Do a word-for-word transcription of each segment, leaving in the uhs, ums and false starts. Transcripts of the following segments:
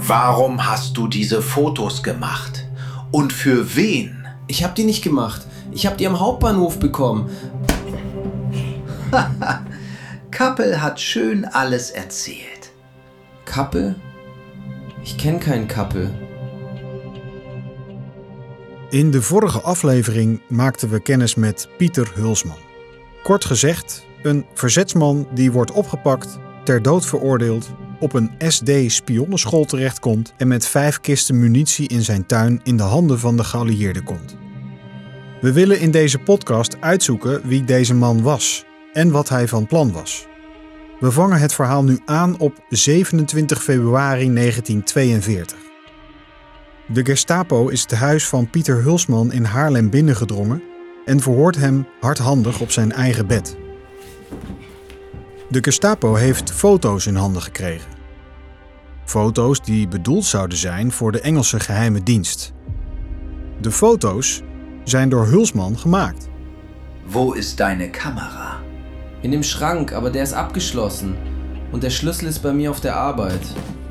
Warum hast du diese Fotos gemacht? Und für wen? Ich hab die nicht gemacht. Ich hab die am Hauptbahnhof bekommen. Kappel hat schön alles erzählt. Kappel? Ik ken kein Kappel. In de vorige aflevering maakten we kennis met Pieter Hulsman. Kort gezegd, een verzetsman die wordt opgepakt, ter dood veroordeeld, op een S D-spionnenschool terechtkomt en met vijf kisten munitie in zijn tuin in de handen van de geallieerden komt. We willen in deze podcast uitzoeken wie deze man was en wat hij van plan was. We vangen het verhaal nu aan op zevenentwintig februari negentien tweeënveertig. De Gestapo is het huis van Pieter Hulsman in Haarlem binnengedrongen en verhoort hem hardhandig op zijn eigen bed. De Gestapo heeft foto's in handen gekregen. Foto's die bedoeld zouden zijn voor de Engelse geheime dienst. De foto's zijn door Hulsman gemaakt. Wo ist deine Kamera? In dem Schrank, aber der ist abgeschlossen. Und der Schlüssel ist bei mir auf der Arbeit.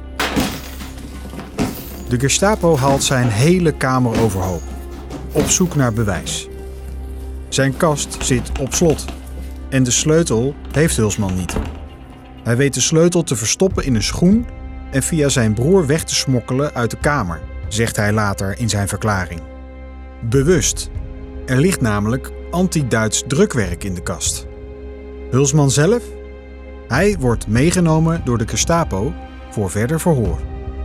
De Gestapo haalt zijn hele kamer overhoop, op zoek naar bewijs. Zijn kast zit op slot en de sleutel heeft Hulsman niet. Hij weet de sleutel te verstoppen in een schoen en via zijn broer weg te smokkelen uit de kamer, zegt hij later in zijn verklaring. Bewust. Er ligt namelijk anti-Duits drukwerk in de kast. Hulsman zelf? Hij wordt meegenomen door de Gestapo voor verder verhoor.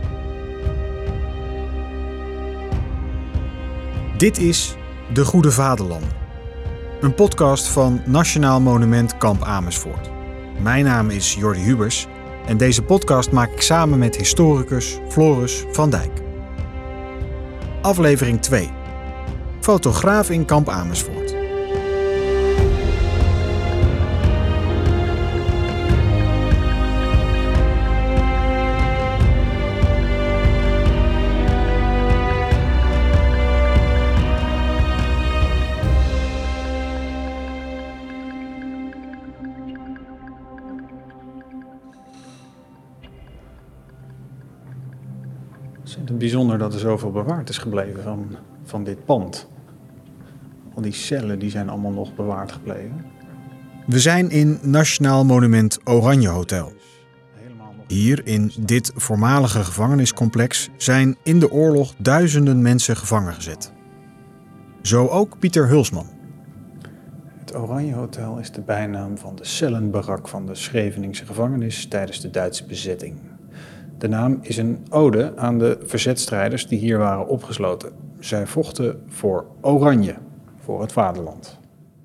Dit is De Goede Vaderlanden. Een podcast van Nationaal Monument Kamp Amersfoort. Mijn naam is Jordi Hubers en deze podcast maak ik samen met historicus Floris van Dijk. Aflevering twee. Fotograaf in Kamp Amersfoort. Het is bijzonder dat er zoveel bewaard is gebleven van, van dit pand. Al die cellen die zijn allemaal nog bewaard gebleven. We zijn in Nationaal Monument Oranje Hotel. Hier, in dit voormalige gevangeniscomplex, zijn in de oorlog duizenden mensen gevangen gezet. Zo ook Pieter Hulsman. Het Oranje Hotel is de bijnaam van de cellenbarak van de Scheveningse gevangenis tijdens de Duitse bezetting. De naam is een ode aan de verzetstrijders die hier waren opgesloten. Zij vochten voor Oranje, voor het vaderland.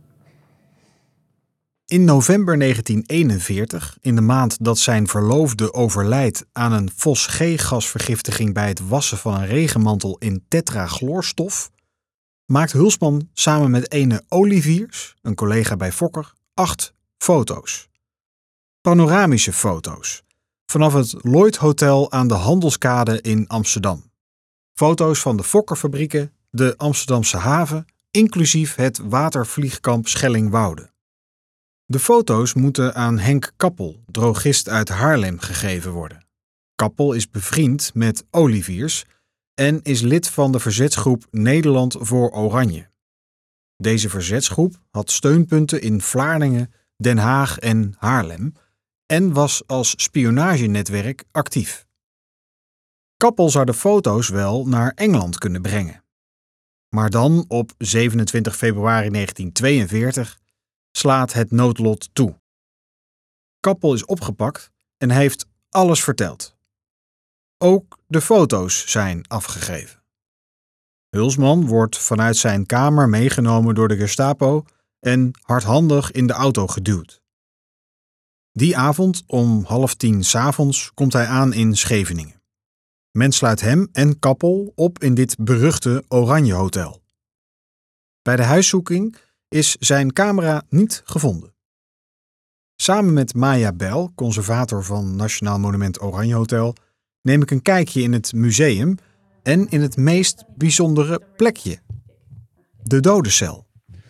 In november negentien eenenveertig, in de maand dat zijn verloofde overlijdt aan een fos G-gasvergiftiging bij het wassen van een regenmantel in tetrachloorstof, maakt Hulsman samen met ene Oliviers, een collega bij Fokker, acht foto's. Panoramische foto's. Vanaf het Lloyd Hotel aan de Handelskade in Amsterdam. Foto's van de Fokkerfabrieken, de Amsterdamse haven, inclusief het watervliegkamp Schellingwoude. De foto's moeten aan Henk Kappel, drogist uit Haarlem, gegeven worden. Kappel is bevriend met Oliviers en is lid van de verzetsgroep Nederland voor Oranje. Deze verzetsgroep had steunpunten in Vlaardingen, Den Haag en Haarlem en was als spionagenetwerk actief. Kappel zou de foto's wel naar Engeland kunnen brengen. Maar dan, op zevenentwintig februari negentien tweeënveertig, slaat het noodlot toe. Kappel is opgepakt en heeft alles verteld. Ook de foto's zijn afgegeven. Hulsman wordt vanuit zijn kamer meegenomen door de Gestapo en hardhandig in de auto geduwd. Die avond om half tien 's avonds komt hij aan in Scheveningen. Men sluit hem en Kappel op in dit beruchte Oranje Hotel. Bij de huiszoeking is zijn camera niet gevonden. Samen met Maya Bel, conservator van Nationaal Monument Oranje Hotel, neem ik een kijkje in het museum en in het meest bijzondere plekje. De dodencel.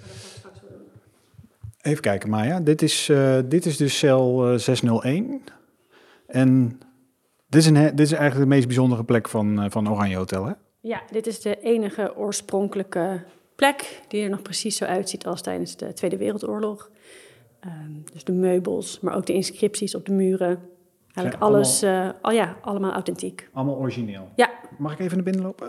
Even kijken, Maya. Dit is, uh, dit is dus cel uh, zeshonderdéén. En Dit is, een, dit is eigenlijk de meest bijzondere plek van, van Oranje Hotel, hè? Ja, dit is de enige oorspronkelijke plek die er nog precies zo uitziet als tijdens de Tweede Wereldoorlog. Um, dus de meubels, maar ook de inscripties op de muren. Eigenlijk ja, alles, allemaal, uh, al, ja, allemaal authentiek. Allemaal origineel? Ja. Mag ik even naar binnen lopen?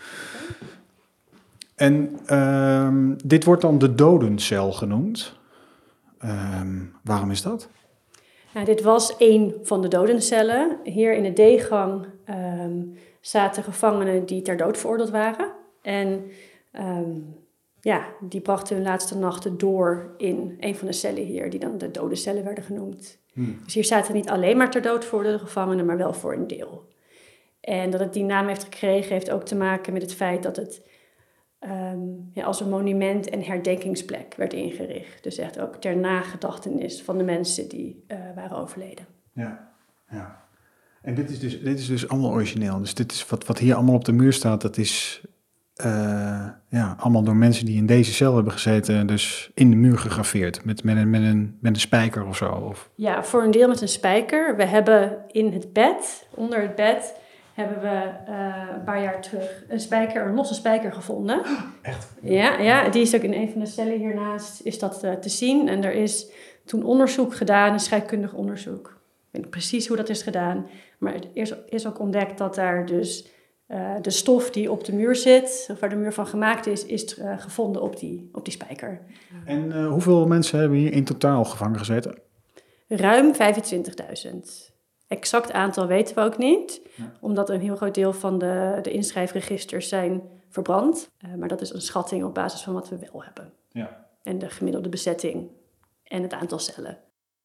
En um, dit wordt dan de dodencel genoemd. Um, waarom is dat? Nou, dit was één van de dodencellen. Hier in de D-gang um, zaten gevangenen die ter dood veroordeeld waren. En um, ja, die brachten hun laatste nachten door in een van de cellen hier, die dan de dodencellen werden genoemd. Hmm. Dus hier zaten niet alleen maar ter dood veroordeelde gevangenen, maar wel voor een deel. En dat het die naam heeft gekregen, heeft ook te maken met het feit dat het um, ja, als een monument en herdenkingsplek werd ingericht. Dus echt ook ter nagedachtenis van de mensen die uh, waren overleden. Ja, ja. En dit is dus, dit is dus allemaal origineel. Dus dit is wat, wat hier allemaal op de muur staat, dat is uh, ja, allemaal door mensen die in deze cel hebben gezeten, dus in de muur gegraveerd, met, met, een, met, een, met een spijker of zo? Of? Ja, voor een deel met een spijker. We hebben in het bed, onder het bed, hebben we uh, een paar jaar terug een spijker, een losse spijker gevonden. Echt? Ja, ja, die is ook in een van de cellen hiernaast is dat uh, te zien. En er is toen onderzoek gedaan, een scheikundig onderzoek. Ik weet niet precies hoe dat is gedaan. Maar het is, is ook ontdekt dat daar dus uh, de stof die op de muur zit, of waar de muur van gemaakt is, is uh, gevonden op die, op die spijker. En uh, hoeveel mensen hebben hier in totaal gevangen gezeten? Ruim vijfentwintigduizend. Exact aantal weten we ook niet, ja. Omdat een heel groot deel van de, de inschrijfregisters zijn verbrand. Uh, maar dat is een schatting op basis van wat we wel hebben. Ja. En de gemiddelde bezetting en het aantal cellen.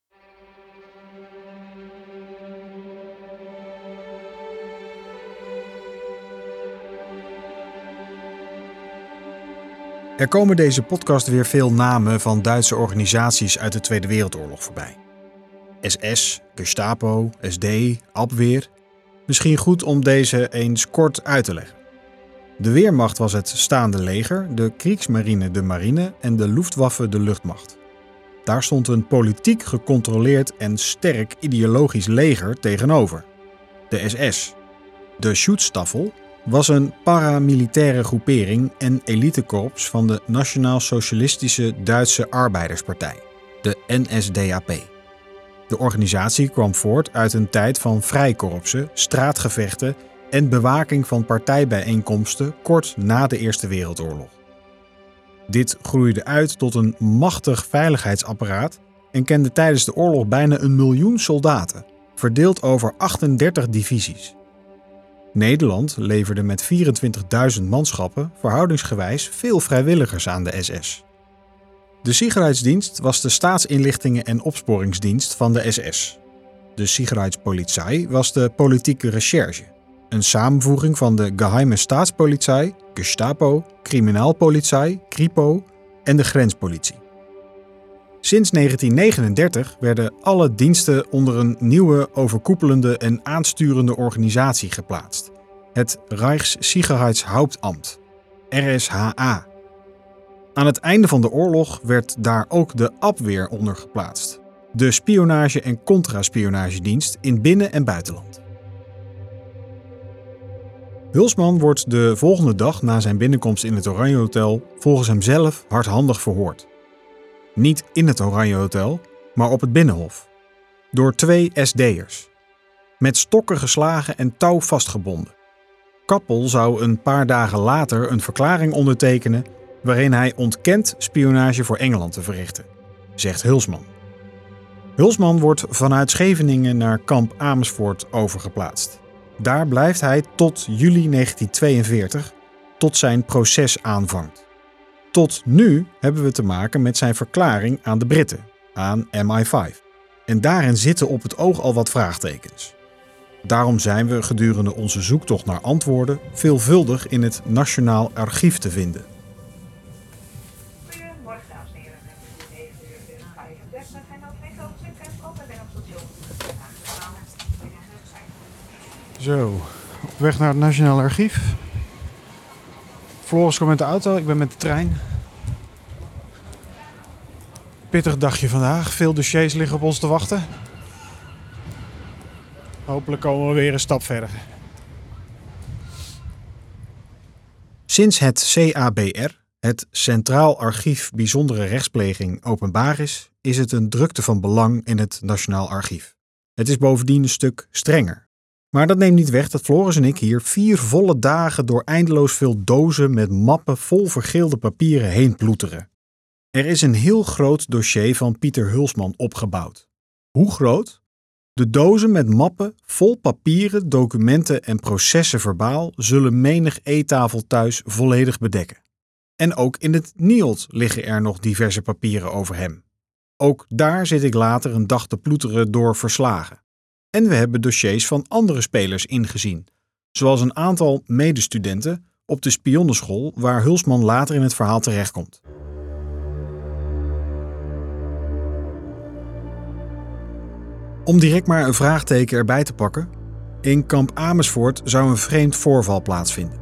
Er komen deze podcast weer veel namen van Duitse organisaties uit de Tweede Wereldoorlog voorbij. S S, Gestapo, S D, Abwehr. Misschien goed om deze eens kort uit te leggen. De Wehrmacht was het staande leger, de Kriegsmarine de marine en de Luftwaffe de luchtmacht. Daar stond een politiek gecontroleerd en sterk ideologisch leger tegenover. De S S. De Schutzstaffel was een paramilitaire groepering en elitekorps van de Nationaal-Socialistische Duitse Arbeiderspartij, de N S D A P. De organisatie kwam voort uit een tijd van vrijkorpsen, straatgevechten en bewaking van partijbijeenkomsten kort na de Eerste Wereldoorlog. Dit groeide uit tot een machtig veiligheidsapparaat en kende tijdens de oorlog bijna een miljoen soldaten, verdeeld over achtendertig divisies. Nederland leverde met vierentwintigduizend manschappen verhoudingsgewijs veel vrijwilligers aan de S S. De Sicherheitsdienst was de staatsinlichtingen- en opsporingsdienst van de S S. De Sicherheitspolizei was de politieke recherche, een samenvoeging van de Geheime Staatspolizei, Gestapo, Criminalpolizei, Kripo en de grenspolitie. Sinds negentien negenendertig werden alle diensten onder een nieuwe overkoepelende en aansturende organisatie geplaatst. Het Reichssicherheitshauptamt, R S H A. Aan het einde van de oorlog werd daar ook de Abwehr onder geplaatst. De spionage- en contraspionagedienst in binnen- en buitenland. Hulsman wordt de volgende dag na zijn binnenkomst in het Oranje Hotel volgens hemzelf hardhandig verhoord. Niet in het Oranje Hotel, maar op het Binnenhof. Door twee S D'ers. Met stokken geslagen en touw vastgebonden. Kappel zou een paar dagen later een verklaring ondertekenen waarin hij ontkent spionage voor Engeland te verrichten, zegt Hulsman. Hulsman wordt vanuit Scheveningen naar kamp Amersfoort overgeplaatst. Daar blijft hij tot juli negentien tweeënveertig, tot zijn proces aanvangt. Tot nu hebben we te maken met zijn verklaring aan de Britten, aan M I vijf. En daarin zitten op het oog al wat vraagtekens. Daarom zijn we gedurende onze zoektocht naar antwoorden veelvuldig in het Nationaal Archief te vinden. Goedemorgen, dames en heren. Het is negen uur vijfendertig en dat ligt op het Kempkop en ben op station. Zo, op weg naar het Nationaal Archief. Floris komt met de auto, ik ben met de trein. Pittig dagje vandaag, veel dossiers liggen op ons te wachten. Hopelijk komen we weer een stap verder. Sinds het C A B R, het Centraal Archief Bijzondere Rechtspleging, openbaar is, is het een drukte van belang in het Nationaal Archief. Het is bovendien een stuk strenger. Maar dat neemt niet weg dat Floris en ik hier vier volle dagen door eindeloos veel dozen met mappen vol vergeelde papieren heen ploeteren. Er is een heel groot dossier van Pieter Hulsman opgebouwd. Hoe groot? De dozen met mappen vol papieren, documenten en processen verbaal zullen menig eettafel thuis volledig bedekken. En ook in het N I O D liggen er nog diverse papieren over hem. Ook daar zit ik later een dag te ploeteren door verslagen. En we hebben dossiers van andere spelers ingezien, zoals een aantal medestudenten op de spionnenschool waar Hulsman later in het verhaal terechtkomt. Om direct maar een vraagteken erbij te pakken, in kamp Amersfoort zou een vreemd voorval plaatsvinden.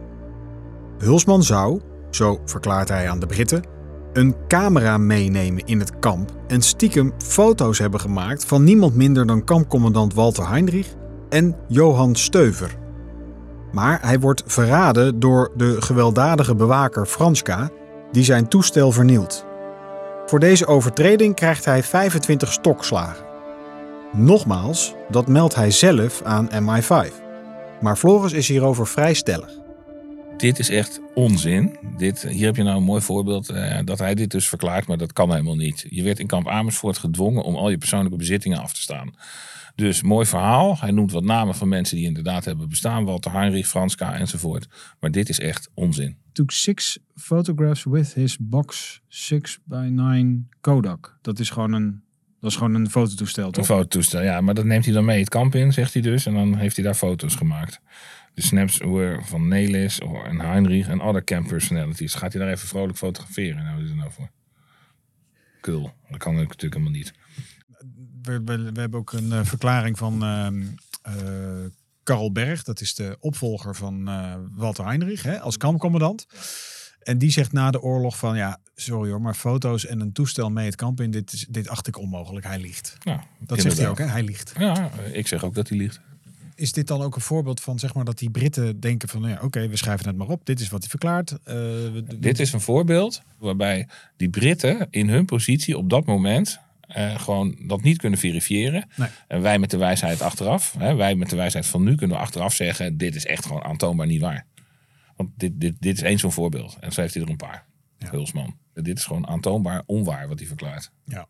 Hulsman zou, zo verklaart hij aan de Britten, een camera meenemen in het kamp en stiekem foto's hebben gemaakt van niemand minder dan kampcommandant Walter Heinrich en Johan Steuver. Maar hij wordt verraden door de gewelddadige bewaker Franska, die zijn toestel vernielt. Voor deze overtreding krijgt hij vijfentwintig stokslagen. Nogmaals, dat meldt hij zelf aan M I vijf. Maar Floris is hierover vrij stellig. Dit is echt onzin. Dit, hier heb je nou een mooi voorbeeld uh, dat hij dit dus verklaart, maar dat kan helemaal niet. Je werd in kamp Amersfoort gedwongen om al je persoonlijke bezittingen af te staan. Dus mooi verhaal. Hij noemt wat namen van mensen die inderdaad hebben bestaan. Walter Heinrich, Franska enzovoort. Maar dit is echt onzin. Took six photographs with his box six by nine Kodak. Dat is gewoon een, dat is gewoon een fototoestel, toch? Een fototoestel, ja. Maar dat neemt hij dan mee het kamp in, zegt hij dus. En dan heeft hij daar foto's gemaakt. De snaps were van Nelis en Heinrich en other camp personalities. Gaat hij daar even vrolijk fotograferen? Nou, wat is er nou voor? Cool. Dat kan natuurlijk helemaal niet. We, we, we hebben ook een uh, verklaring van uh, uh, Karl Berg. Dat is de opvolger van uh, Walter Heinrich, hè, als kampcommandant. En die zegt na de oorlog van, ja, sorry hoor, maar foto's en een toestel mee het kamp in, dit, is, dit acht ik onmogelijk. Hij liegt. Nou, dat zegt hij ook, hè? Hij liegt. Ja, ik zeg ook dat hij liegt. Is dit dan ook een voorbeeld van, zeg maar, dat die Britten denken van, ja, oké, okay, we schrijven het maar op. Dit is wat hij verklaart. Uh, we, dit is een voorbeeld waarbij die Britten in hun positie op dat moment uh, gewoon dat niet kunnen verifiëren. Nee. En wij met de wijsheid achteraf, hè, wij met de wijsheid van nu kunnen we achteraf zeggen, dit is echt gewoon aantoonbaar niet waar. Want dit, dit, dit is één zo'n voorbeeld. En zo heeft hij er een paar. Ja. Hulsman. Dit is gewoon aantoonbaar onwaar wat hij verklaart. Ja.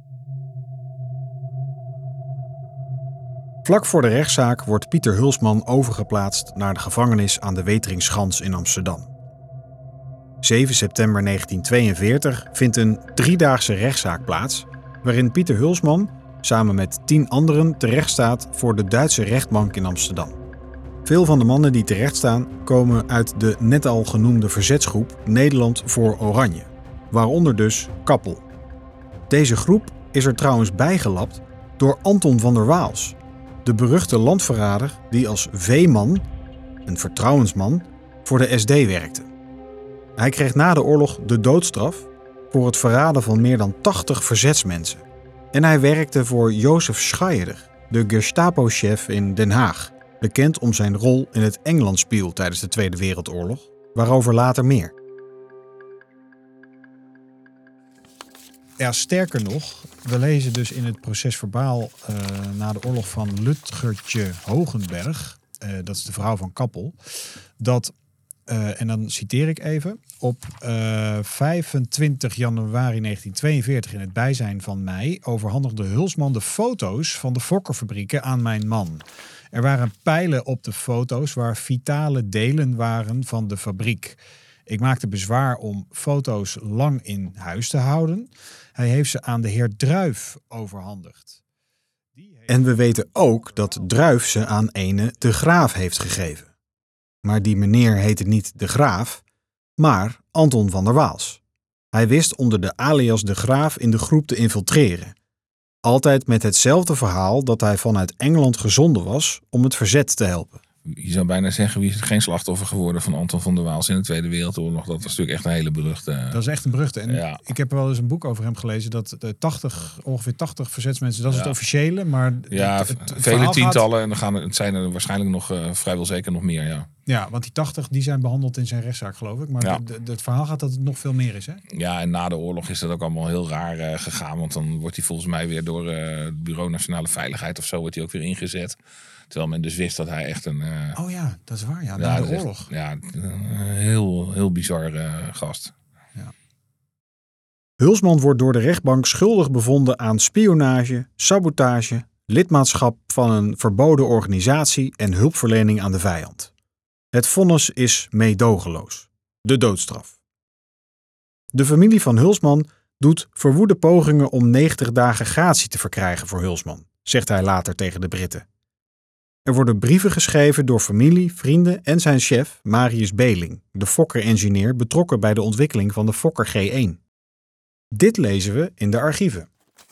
Vlak voor de rechtszaak wordt Pieter Hulsman overgeplaatst naar de gevangenis aan de Weteringschans in Amsterdam. zeven september negentien tweeënveertig vindt een driedaagse rechtszaak plaats, waarin Pieter Hulsman samen met tien anderen terechtstaat voor de Duitse rechtbank in Amsterdam. Veel van de mannen die terechtstaan komen uit de net al genoemde verzetsgroep Nederland voor Oranje, waaronder dus Kappel. Deze groep is er trouwens bijgelapt door Anton van der Waals, de beruchte landverrader die als veeman, een vertrouwensman, voor de S D werkte. Hij kreeg na de oorlog de doodstraf voor het verraden van meer dan tachtig verzetsmensen. En hij werkte voor Jozef Scheider, de Gestapo-chef in Den Haag, bekend om zijn rol in het Engelandspiel tijdens de Tweede Wereldoorlog, waarover later meer. Ja, sterker nog, we lezen dus in het procesverbaal uh, na de oorlog van Lutgertje Hogenberg, uh, dat is de vrouw van Kappel, dat, uh, en dan citeer ik even, op uh, vijfentwintig januari negentien tweeënveertig in het bijzijn van mij overhandigde Hulsman de foto's van de Fokkerfabrieken aan mijn man. Er waren pijlen op de foto's waar vitale delen waren van de fabriek. Ik maakte bezwaar om foto's lang in huis te houden. Hij heeft ze aan de heer Druif overhandigd. En we weten ook dat Druif ze aan ene de Graaf heeft gegeven. Maar die meneer heette niet de Graaf, maar Anton van der Waals. Hij wist onder de alias de Graaf in de groep te infiltreren. Altijd met hetzelfde verhaal dat hij vanuit Engeland gezonden was om het verzet te helpen. je zou bijna zeggen, wie is geen slachtoffer geworden van Anton van der Waals in de Tweede Wereldoorlog. Dat was natuurlijk echt een hele beruchte... Dat is echt een beruchte. En ja. ik heb er wel eens een boek over hem gelezen. Dat de tachtig, ongeveer tachtig verzetsmensen, dat is ja. het officiële. Maar ja, het, het, het vele tientallen. Gaat... En dan gaan er, het zijn er waarschijnlijk nog uh, vrijwel zeker nog meer, ja. Ja, want die tachtig die zijn behandeld in zijn rechtszaak, geloof ik. Maar ja. de, de, het verhaal gaat dat het nog veel meer is, hè? Ja, en na de oorlog is dat ook allemaal heel raar uh, gegaan. Want dan wordt hij volgens mij weer door uh, het Bureau Nationale Veiligheid of zo wordt hij ook weer ingezet. Terwijl men dus wist dat hij echt een... Uh, oh ja, dat is waar. Ja, na ja, de oorlog. Echt, ja, een heel, heel bizar uh, gast. Ja. Hulsman wordt door de rechtbank schuldig bevonden aan spionage, sabotage, lidmaatschap van een verboden organisatie en hulpverlening aan de vijand. Het vonnis is meedogenloos. De doodstraf. De familie van Hulsman doet verwoede pogingen om negentig dagen gratie te verkrijgen voor Hulsman, zegt hij later tegen de Britten. Er worden brieven geschreven door familie, vrienden en zijn chef Marius Beling, de Fokker-engineer betrokken bij de ontwikkeling van de Fokker G één. Dit lezen we in de archieven.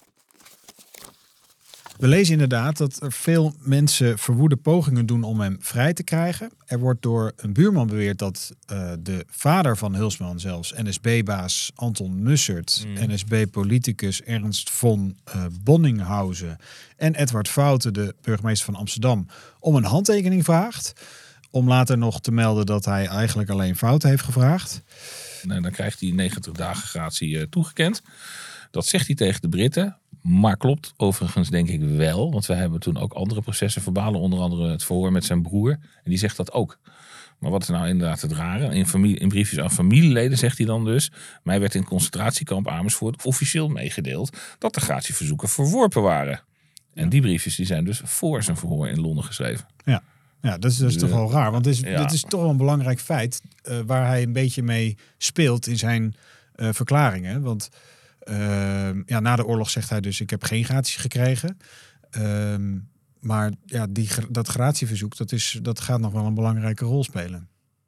We lezen inderdaad dat er veel mensen verwoede pogingen doen om hem vrij te krijgen. Er wordt door een buurman beweerd dat uh, de vader van Hulsman zelfs, N S B-baas Anton Mussert, mm. N S B-politicus Ernst von uh, Bonninghausen en Edward Foute, de burgemeester van Amsterdam, om een handtekening vraagt. Om later nog te melden dat hij eigenlijk alleen Foute heeft gevraagd. Nee, dan krijgt hij negentig dagen gratie uh, toegekend. Dat zegt hij tegen de Britten. Maar klopt overigens denk ik wel. Want wij hebben toen ook andere processen verbalen. Onder andere het verhoor met zijn broer. En die zegt dat ook. Maar wat is nou inderdaad het rare? In, familie, in briefjes aan familieleden zegt hij dan dus. Mij werd in concentratiekamp Amersfoort officieel meegedeeld dat de gratieverzoeken verworpen waren. En die briefjes die zijn dus voor zijn verhoor in Londen geschreven. Ja. Ja, dat is, dat is toch wel raar. Want dit is, ja. dit is toch wel een belangrijk feit uh, waar hij een beetje mee speelt in zijn uh, verklaringen. Want uh, ja, na de oorlog zegt hij dus, ik heb geen gratie gekregen. Uh, maar ja, die, dat gratieverzoek, dat, is, dat gaat nog wel een belangrijke rol spelen.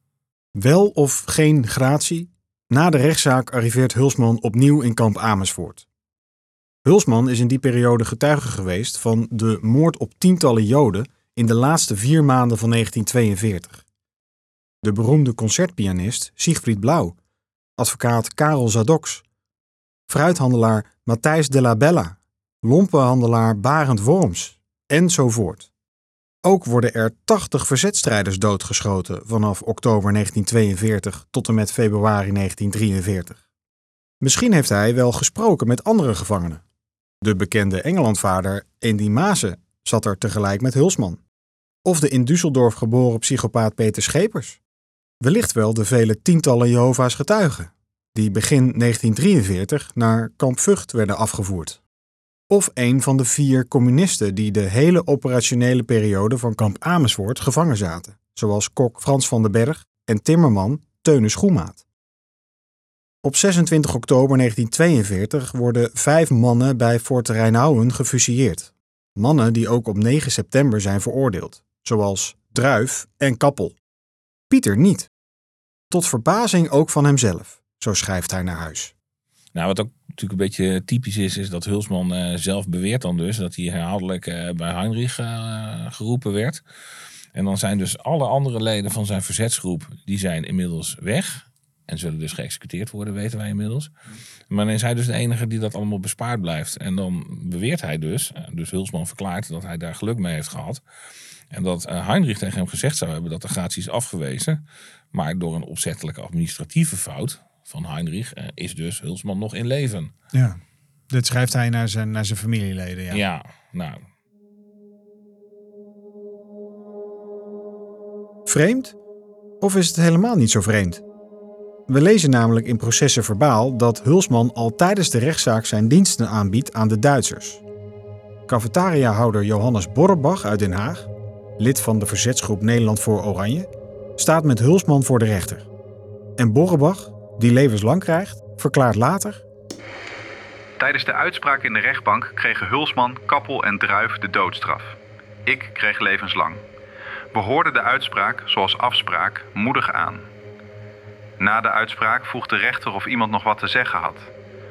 Wel of geen gratie? Na de rechtszaak arriveert Hulsman opnieuw in kamp Amersfoort. Hulsman is in die periode getuige geweest van de moord op tientallen Joden in de laatste vier maanden van negentien tweeënveertig. De beroemde concertpianist Siegfried Blauw, advocaat Karel Zadoks, fruithandelaar Matthijs de la Bella, lompenhandelaar Barend Worms, enzovoort. Ook worden er tachtig verzetstrijders doodgeschoten vanaf oktober negentien tweeënveertig tot en met februari negentien drieënveertig. Misschien heeft hij wel gesproken met andere gevangenen. De bekende Engelandvaarder Andy Maassen zat er tegelijk met Hulsman. Of de in Düsseldorf geboren psychopaat Peter Schepers. Wellicht wel de vele tientallen Jehovah's getuigen, die begin negentien drieënveertig naar kamp Vught werden afgevoerd. Of een van de vier communisten die de hele operationele periode van kamp Amersfoort gevangen zaten, zoals kok Frans van den Berg en timmerman Teune Schoemaat. Op zesentwintig oktober negentien tweeënveertig worden vijf mannen bij Fort Rijnhouwen gefusilleerd. Mannen die ook op negen september zijn veroordeeld, zoals Druif en Kappel. Pieter niet. Tot verbazing ook van hemzelf, zo schrijft hij naar huis. Nou, wat ook natuurlijk een beetje typisch is, is dat Hulsman uh, zelf beweert dan dus dat hij herhaaldelijk uh, bij Heinrich uh, geroepen werd. En dan zijn dus alle andere leden van zijn verzetsgroep, die zijn inmiddels weg. En zullen dus geëxecuteerd worden, weten wij inmiddels. Maar dan is hij dus de enige die dat allemaal bespaard blijft. En dan beweert hij dus, dus Hulsman verklaart dat hij daar geluk mee heeft gehad. En dat Heinrich tegen hem gezegd zou hebben dat de gratie is afgewezen. Maar door een opzettelijke administratieve fout van Heinrich is dus Hulsman nog in leven. Ja, dit schrijft hij naar zijn, naar zijn familieleden. Ja, ja nou. Vreemd? Of is het helemaal niet zo vreemd? We lezen namelijk in processen verbaal dat Hulsman al tijdens de rechtszaak zijn diensten aanbiedt aan de Duitsers. Cafetariahouder Johannes Borrebach uit Den Haag, lid van de verzetsgroep Nederland voor Oranje, staat met Hulsman voor de rechter. En Borrebach, die levenslang krijgt, verklaart later: tijdens de uitspraak in de rechtbank kregen Hulsman, Kappel en Druif de doodstraf. Ik kreeg levenslang. We hoorden de uitspraak, zoals afspraak, moedig aan. Na de uitspraak vroeg de rechter of iemand nog wat te zeggen had.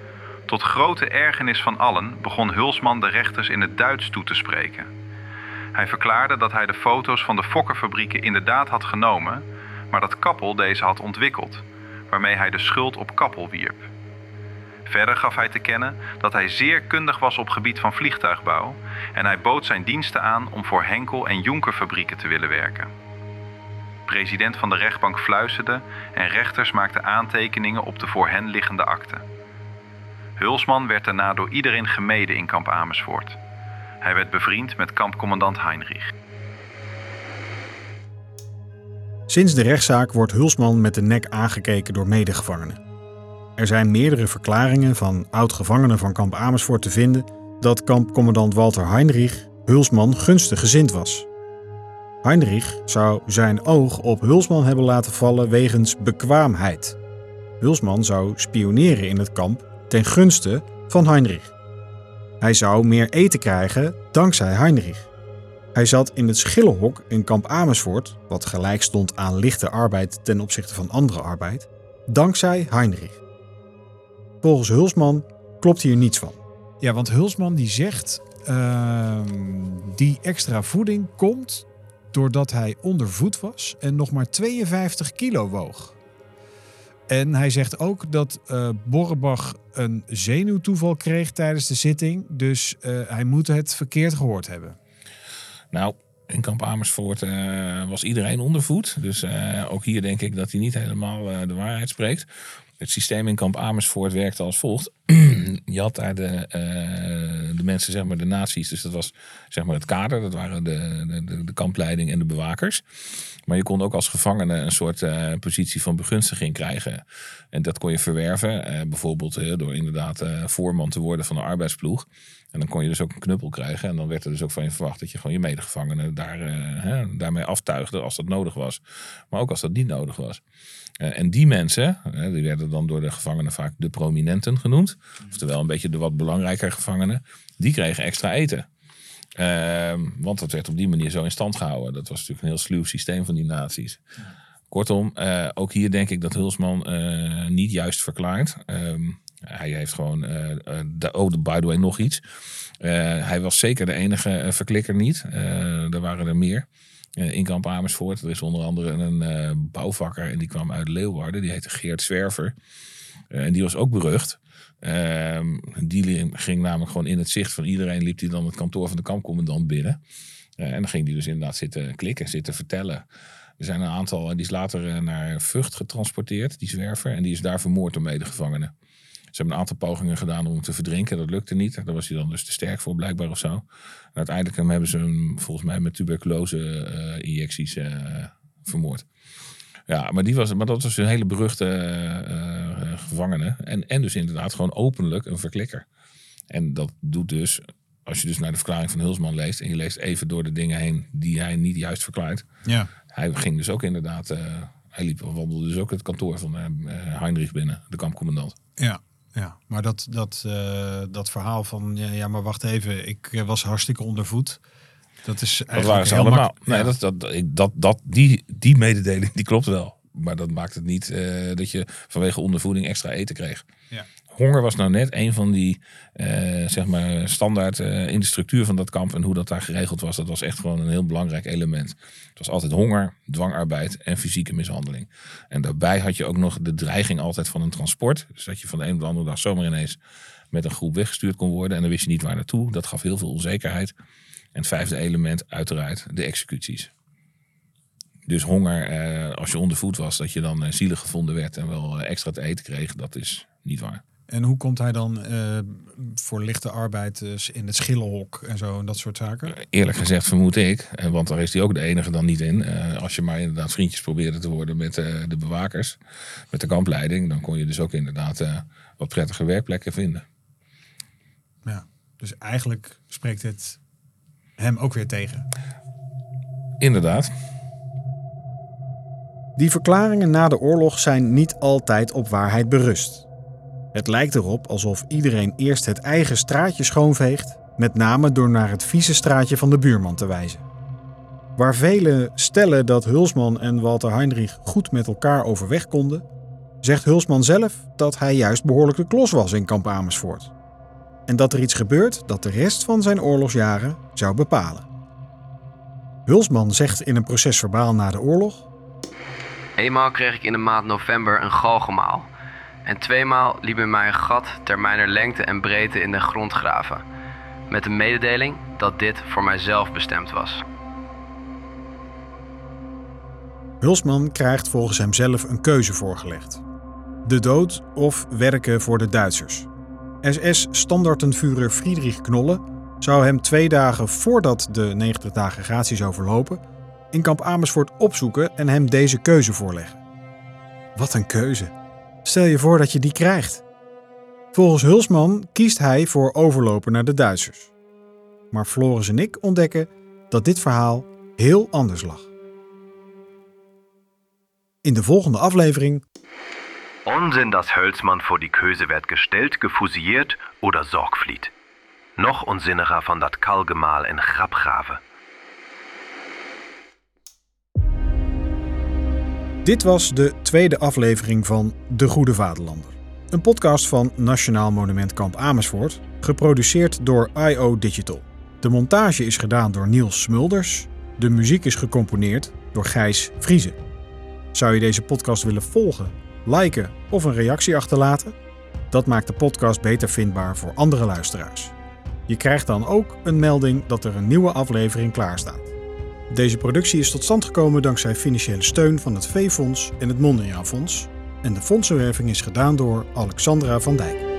Tot grote ergernis van allen begon Hulsman de rechters in het Duits toe te spreken. Hij verklaarde dat hij de foto's van de fokkerfabrieken inderdaad had genomen, maar dat Kappel deze had ontwikkeld, waarmee hij de schuld op Kappel wierp. Verder gaf hij te kennen dat hij zeer kundig was op gebied van vliegtuigbouw en hij bood zijn diensten aan om voor Henkel en Jonker fabrieken te willen werken. President van de rechtbank fluisterde en rechters maakten aantekeningen op de voor hen liggende akte. Hulsman werd daarna door iedereen gemeden in kamp Amersfoort. Hij werd bevriend met kampcommandant Heinrich. Sinds de rechtszaak wordt Hulsman met de nek aangekeken door medegevangenen. Er zijn meerdere verklaringen van oud-gevangenen van kamp Amersfoort te vinden dat kampcommandant Walter Heinrich Hulsman gunstig gezind was. Heinrich zou zijn oog op Hulsman hebben laten vallen wegens bekwaamheid. Hulsman zou spioneren in het kamp ten gunste van Heinrich. Hij zou meer eten krijgen dankzij Heinrich. Hij zat in het schillenhok in kamp Amersfoort, wat gelijk stond aan lichte arbeid ten opzichte van andere arbeid, dankzij Heinrich. Volgens Hulsman klopt hier niets van. Ja, want Hulsman die zegt uh, die extra voeding komt doordat hij ondervoed was en nog maar tweeënvijftig kilo woog. En hij zegt ook dat uh, Borrebach een zenuwtoeval kreeg tijdens de zitting. Dus uh, hij moet het verkeerd gehoord hebben. Nou, in kamp Amersfoort uh, was iedereen ondervoed. Dus uh, ook hier denk ik dat hij niet helemaal uh, de waarheid spreekt. Het systeem in kamp Amersfoort werkte als volgt. Je had daar de, uh, de mensen, zeg maar de nazi's. Dus dat was zeg maar het kader. Dat waren de, de, de kampleiding en de bewakers. Maar je kon ook als gevangene een soort uh, positie van begunstiging krijgen. En dat kon je verwerven. Uh, bijvoorbeeld uh, door inderdaad uh, voorman te worden van de arbeidsploeg. En dan kon je dus ook een knuppel krijgen. En dan werd er dus ook van je verwacht dat je gewoon je medegevangenen daar, uh, hè, daarmee aftuigde als dat nodig was. Maar ook als dat niet nodig was. Uh, en die mensen, uh, die werden dan door de gevangenen vaak de prominenten genoemd. Oftewel een beetje de wat belangrijker gevangenen. Die kregen extra eten. Uh, want dat werd op die manier zo in stand gehouden. Dat was natuurlijk een heel sluw systeem van die nazi's. Kortom, uh, ook hier denk ik dat Hulsman uh, niet juist verklaart. Um, hij heeft gewoon, uh, de, oh, by the way, nog iets. Uh, hij was zeker de enige uh, verklikker niet. Uh, er waren er meer. Uh, in kamp Amersfoort. Er is onder andere een uh, bouwvakker en die kwam uit Leeuwarden. Die heette Geert Zwerver. Uh, en die was ook berucht. Uh, die ging namelijk gewoon in het zicht van iedereen. Liep hij dan het kantoor van de kampcommandant binnen. Uh, en dan ging hij dus inderdaad zitten klikken, zitten vertellen. Er zijn een aantal, die is later uh, naar Vught getransporteerd, die Zwerver. En die is daar vermoord door medegevangenen. Ze hebben een aantal pogingen gedaan om hem te verdrinken. Dat lukte niet. Daar was hij dan dus te sterk voor, blijkbaar of zo. En uiteindelijk hebben ze hem volgens mij met tuberculose-injecties uh, uh, vermoord. Ja, maar, die was, maar dat was een hele beruchte uh, uh, gevangene. En, en dus inderdaad gewoon openlijk een verklikker. En dat doet dus, als je dus naar de verklaring van Hulsman leest... en je leest even door de dingen heen die hij niet juist verklaart. Ja. Hij ging dus ook inderdaad... Uh, hij liep, wandelde dus ook het kantoor van uh, Heinrich binnen, de kampcommandant. Ja. Ja, maar dat, dat, uh, dat verhaal van, ja, ja, maar wacht even, ik was hartstikke ondervoed. Dat is eigenlijk dat waren ze heel allemaal. mak- Nee, ja. dat, dat, dat, dat, die, die mededeling, die klopt wel. Maar dat maakt het niet uh, dat je vanwege ondervoeding extra eten kreeg. Ja. Honger was nou net een van die uh, zeg maar standaard uh, in de structuur van dat kamp en hoe dat daar geregeld was. Dat was echt gewoon een heel belangrijk element. Het was altijd honger, dwangarbeid en fysieke mishandeling. En daarbij had je ook nog de dreiging altijd van een transport. Dus dat je van de een op de andere dag zomaar ineens met een groep weggestuurd kon worden. En dan wist je niet waar naartoe. Dat gaf heel veel onzekerheid. En het vijfde element uiteraard de executies. Dus honger, uh, als je ondervoed was, dat je dan uh, zielig gevonden werd en wel uh, extra te eten kreeg, dat is niet waar. En hoe komt hij dan uh, voor lichte arbeid dus in het schillenhok en zo en dat soort zaken? Uh, eerlijk gezegd vermoed ik, uh, want daar is hij ook de enige dan niet in. Uh, als je maar inderdaad vriendjes probeerde te worden met uh, de bewakers, met de kampleiding, dan kon je dus ook inderdaad uh, wat prettige werkplekken vinden. Ja, dus eigenlijk spreekt het hem ook weer tegen. Inderdaad. Die verklaringen na de oorlog zijn niet altijd op waarheid berust. Het lijkt erop alsof iedereen eerst het eigen straatje schoonveegt, met name door naar het vieze straatje van de buurman te wijzen. Waar velen stellen dat Hulsman en Walter Heinrich goed met elkaar overweg konden, zegt Hulsman zelf dat hij juist behoorlijk de klos was in kamp Amersfoort. En dat er iets gebeurt dat de rest van zijn oorlogsjaren zou bepalen. Hulsman zegt in een procesverbaal na de oorlog: Eenmaal kreeg ik in de maand november een galgemaal. En tweemaal liep in mij een gat ter mijner lengte en breedte in de grond graven. Met de mededeling dat dit voor mijzelf bestemd was. Hulsman krijgt volgens hemzelf een keuze voorgelegd. De dood of werken voor de Duitsers. S S-standaartenvuurder Friedrich Knolle zou hem twee dagen voordat de negentig dagen gratie zou verlopen in kamp Amersfoort opzoeken en hem deze keuze voorleggen. Wat een keuze. Stel je voor dat je die krijgt. Volgens Hulsman kiest hij voor overlopen naar de Duitsers. Maar Floris en ik ontdekken dat dit verhaal heel anders lag. In de volgende aflevering... Unsinn, dass Hölzmann vor die Keuze werd gestellt, gefusilleerd oder Sorgfliet. Noch unsinniger van dat Kalgemaal en Grabgrave. Dit was de tweede aflevering van De Goede Vaderlander. Een podcast van Nationaal Monument Kamp Amersfoort, geproduceerd door I O Digital. De montage is gedaan door Niels Smulders. De muziek is gecomponeerd door Gijs Vriezen. Zou je deze podcast willen volgen, liken of een reactie achterlaten? Dat maakt de podcast beter vindbaar voor andere luisteraars. Je krijgt dan ook een melding dat er een nieuwe aflevering klaar staat. Deze productie is tot stand gekomen dankzij financiële steun van het Veefonds en het Mondriaan Fonds. En de fondsenwerving is gedaan door Alexandra van Dijk.